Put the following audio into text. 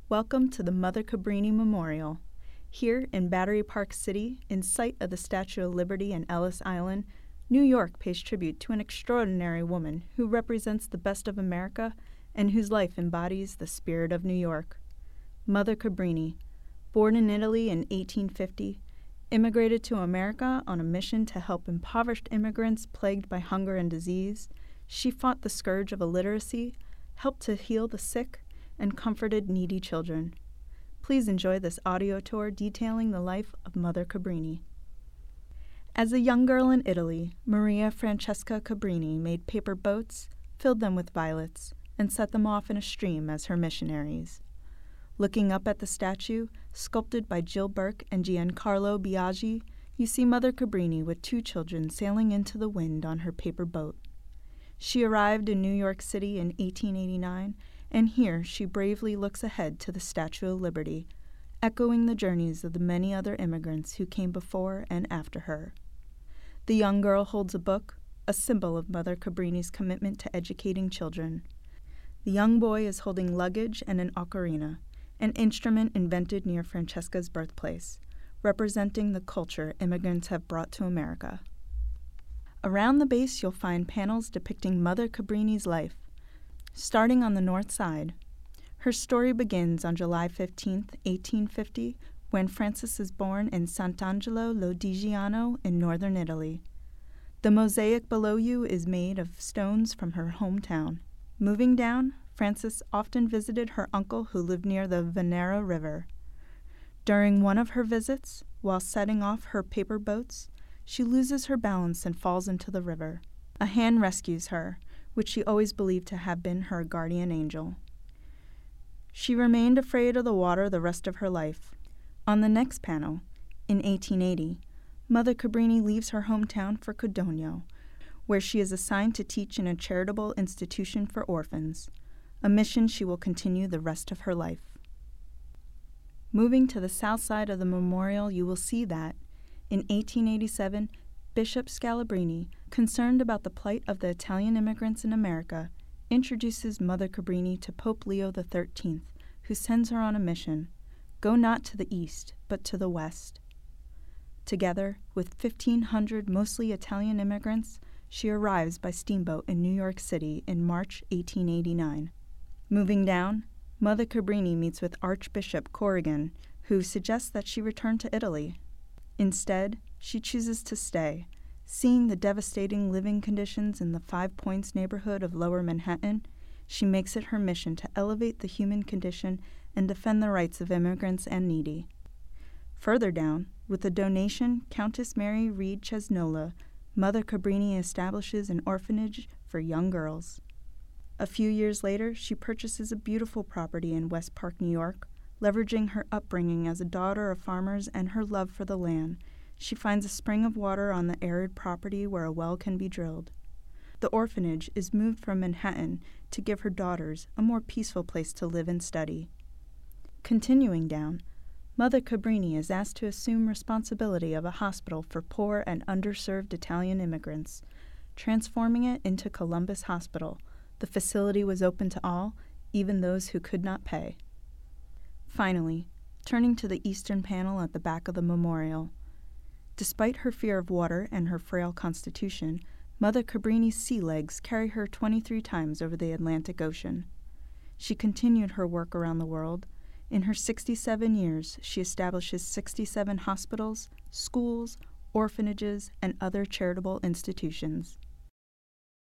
Welcome to the Mother Cabrini Memorial. Here in Battery Park City, in sight of the Statue of Liberty and Ellis Island, New York pays tribute to an extraordinary woman who represents the best of America and whose life embodies the spirit of New York. Mother Cabrini, born in Italy in 1850, immigrated to America on a mission to help impoverished immigrants plagued by hunger and disease. She fought the scourge of illiteracy, helped to heal the sick, and comforted needy children. Please enjoy this audio tour detailing the life of Mother Cabrini. As a young girl in Italy, Maria Francesca Cabrini made paper boats, filled them with violets, and set them off in a stream as her missionaries. Looking up at the statue, sculpted by Jill Burke and Giancarlo Biaggi, you see Mother Cabrini with two children sailing into the wind on her paper boat. She arrived in New York City in 1889, and here she bravely looks ahead to the Statue of Liberty, echoing the journeys of the many other immigrants who came before and after her. The young girl holds a book, a symbol of Mother Cabrini's commitment to educating children. The young boy is holding luggage and an ocarina, an instrument invented near Francesca's birthplace, representing the culture immigrants have brought to America. Around the base you'll find panels depicting Mother Cabrini's life. Starting on the north side, her story begins on July 15, 1850, when Frances is born in Sant'Angelo Lodigiano in northern Italy. The mosaic below you is made of stones from her hometown. Moving down, Frances often visited her uncle who lived near the Venera River. During one of her visits, while setting off her paper boats, she loses her balance and falls into the river. A hand rescues her, which she always believed to have been her guardian angel. She remained afraid of the water the rest of her life. On the next panel, in 1880, Mother Cabrini leaves her hometown for Codogno, where she is assigned to teach in a charitable institution for orphans, a mission she will continue the rest of her life. Moving to the south side of the memorial, you will see that, in 1887, Bishop Scalabrini, concerned about the plight of the Italian immigrants in America, introduces Mother Cabrini to Pope Leo XIII, who sends her on a mission, go not to the east, but to the west. Together, with 1,500 mostly Italian immigrants, she arrives by steamboat in New York City in March 1889. Moving down, Mother Cabrini meets with Archbishop Corrigan, who suggests that she return to Italy. Instead, she chooses to stay, seeing the devastating living conditions in the Five Points neighborhood of Lower Manhattan. She makes it her mission to elevate the human condition and defend the rights of immigrants and needy. Further down, with a donation, Countess Mary Reed Chesnola, Mother Cabrini establishes an orphanage for young girls. A few years later, she purchases a beautiful property in West Park, New York. Leveraging her upbringing as a daughter of farmers and her love for the land, she finds a spring of water on the arid property where a well can be drilled. The orphanage is moved from Manhattan to give her daughters a more peaceful place to live and study. Continuing down, Mother Cabrini is asked to assume responsibility of a hospital for poor and underserved Italian immigrants. Transforming it into Columbus Hospital, the facility was open to all, even those who could not pay. Finally, turning to the eastern panel at the back of the memorial, despite her fear of water and her frail constitution, Mother Cabrini's sea legs carry her 23 times over the Atlantic Ocean. She continued her work around the world. In her 67 years, she establishes 67 hospitals, schools, orphanages, and other charitable institutions.